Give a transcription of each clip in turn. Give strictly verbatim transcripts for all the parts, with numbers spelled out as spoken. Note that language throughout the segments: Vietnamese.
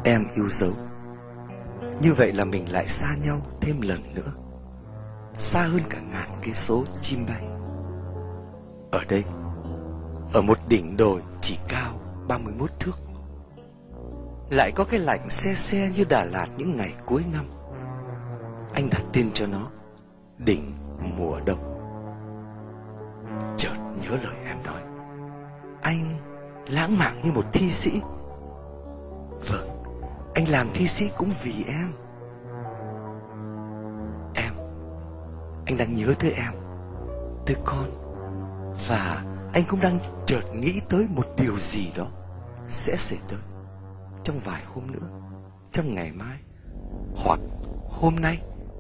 em yêu dấu. Như vậy là mình lại xa nhau thêm lần nữa, xa hơn cả ngàn cây số chim bay. Ở đây, ở một đỉnh đồi chỉ cao ba mươi mốt thước, lại có cái lạnh se se như Đà Lạt những ngày cuối năm. Anh đặt tên cho nó đỉnh mùa đông. Chợt nhớ lời em nói, anh lãng mạn như một thi sĩ. Vâng, anh làm thi sĩ cũng vì em. Em, anh đang nhớ tới em, tới con. Và anh cũng đang chợt nghĩ tới một điều gì đó sẽ xảy tới trong vài hôm nữa, trong ngày mai, hoặc hôm nay.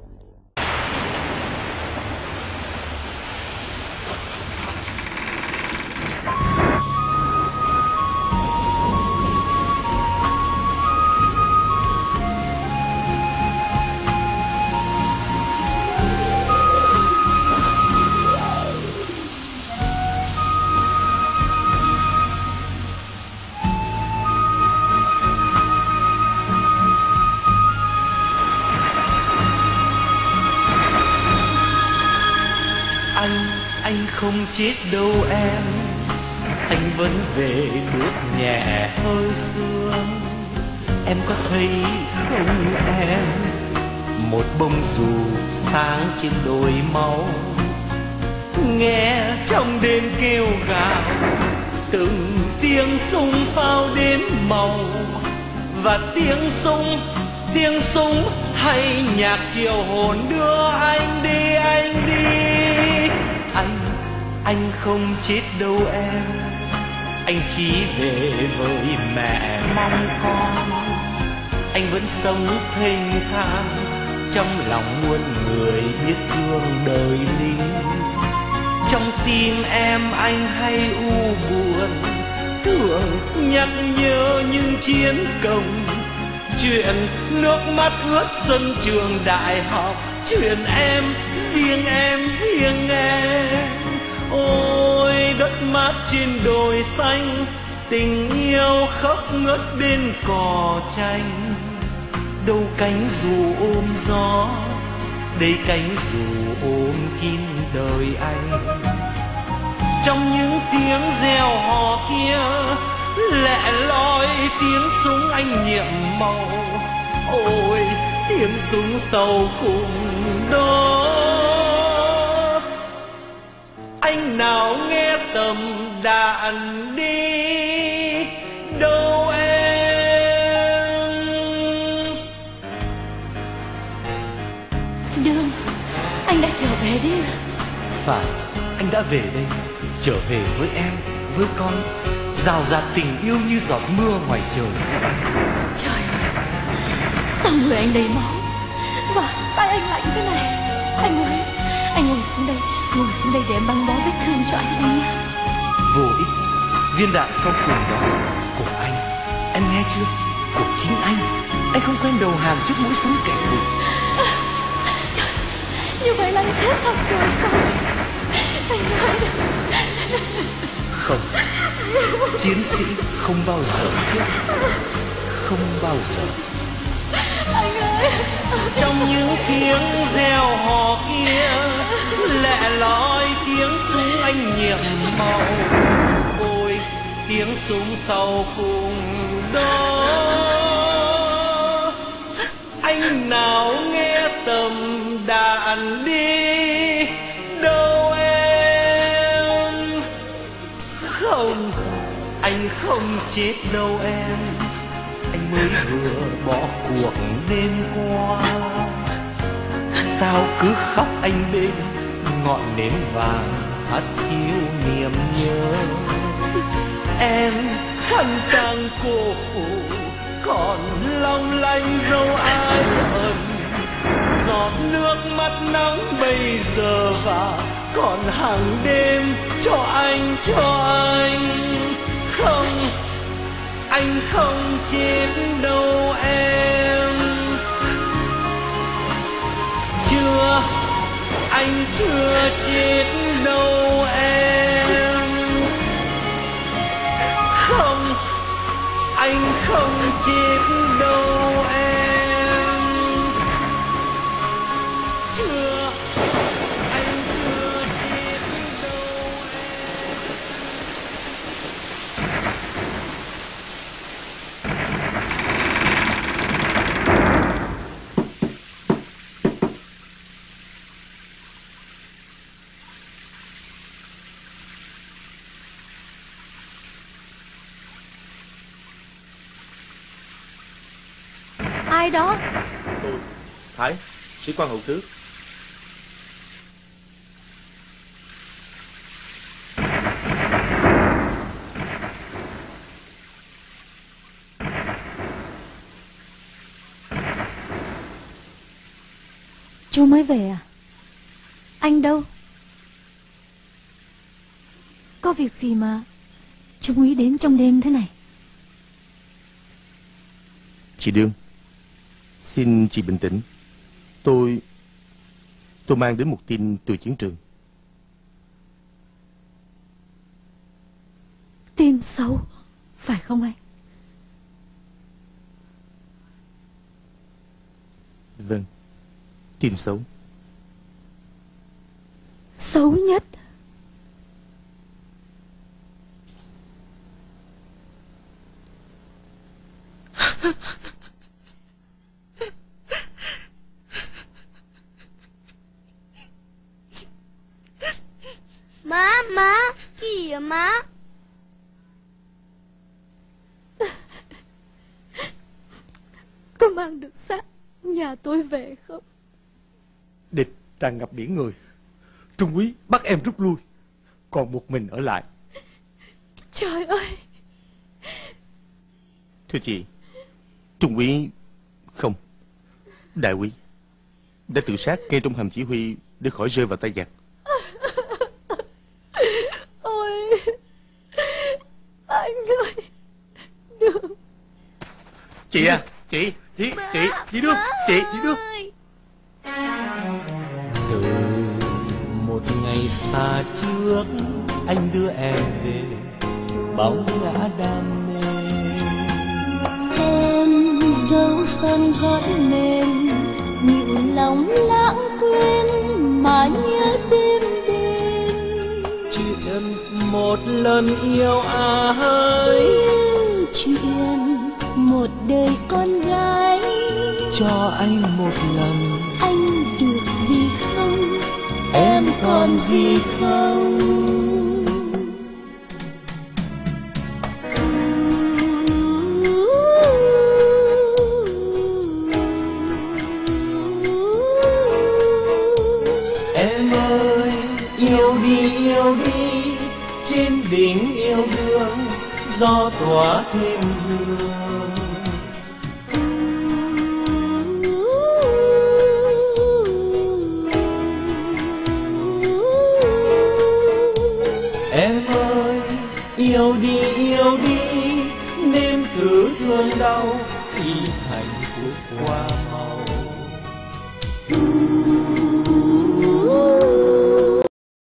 Anh, anh không chết đâu em, anh vẫn về bước nhẹ hơi sương. Em có thấy không em, một bông dù sáng trên đồi máu, nghe trong đêm kêu gào từng tiếng súng pháo đếm màu. Và tiếng súng, tiếng súng hay nhạc triệu hồn đưa anh đi, anh đi. Anh, anh không chết đâu em, anh chỉ về với mẹ mong con. Anh vẫn sống thênh thang trong lòng muôn người biết thương đời lính. Trong tim em anh hay u buồn, thường nhắc nhớ những chiến công. Chuyện nước mắt ướt sân trường đại học, chuyện em, riêng em, riêng em. Ôi đất mát trên đồi xanh, tình yêu khóc ngất bên cỏ tranh. Đâu cánh dù ôm gió, đây cánh dù ôm kín đời anh. Trong những tiếng reo hò kia, lẻ loi tiếng súng anh nhiệm màu. Ôi tiếng súng sâu cùng đó, anh nào nghe tầm đạn đi đâu em. Đường, anh đã trở về đi. Phải, anh đã về đây, trở về với em, với con, rào rạt tình yêu như giọt mưa ngoài trời. Trời ơi, sao người anh đầy máu và tay anh lạnh thế này? Anh ơi, anh ngồi xuống đây, ngồi xuống đây để em băng bó vết thương cho anh anh nhé. Vô ích, viên đạn sau cùng đó của anh, em nghe chưa? Của chính anh. Anh không quen đầu hàng trước mũi súng kẻ thù. À, như vậy là anh chết thật rồi sao? Anh ơi. Không, chiến sĩ không bao giờ chết, không bao giờ. Anh ơi. Trong những tiếng reo hò kia, lẻ loi tiếng súng anh nhiệm màu. Ôi tiếng súng sau cùng đó, anh nào nghe tầm đạn đi đâu em. Không, anh không chết đâu em, anh mới vừa bỏ cuộc đêm qua. Sao cứ khóc anh bên ngọn nến vàng hắt hiu niềm nhớ. Em khăn tang cô phụ còn long lanh dấu ai ẩn. Giọt nước mắt nắng bây giờ và còn hàng đêm cho anh, cho anh. Không, anh không chết đâu em. Chưa, anh chưa chết đâu em. Không, anh anh không chết đâu em. Chưa, anh chưa chết đâu em. Ai đó? Tôi, Thái, sĩ quan hậu tước. Chú mới về à? Anh đâu? Có việc gì mà Trung úy đến trong đêm thế này? Chị Đương, xin chị bình tĩnh. Tôi... Tôi mang đến một tin từ chiến trường. Tin xấu, phải không anh? Vâng, tin xấu. Xấu nhất. Má, má, cái gì vậy má? Có mang được xác nhà tôi về không? Địch tràn ngập biển người. Trung úy bắt em rút lui, còn một mình ở lại. Trời ơi! Thưa chị, Trung úy... Không, đại úy đã tự sát ngay trong hầm chỉ huy để khỏi rơi vào tay giặc. Ôi anh ơi, Đương. Chị à, chị, chị, chị, chị Đương, chị, chị Đương. Từ một ngày xa trước, anh đưa em về bóng ngã đam mê. Em dấu son gót mềm, nhịn lòng lãng quên mà nhớ đêm đêm. Chuyện một lần yêu ai, Chuyện một đời con gái. cho anh một lần, Anh được gì không? Em còn gì không? em ơi yêu đi yêu đi, trên đỉnh yêu đương gió tỏa thêm hương. Em ơi yêu đi yêu đi, nên thử thương đau khi hạnh phúc qua màu.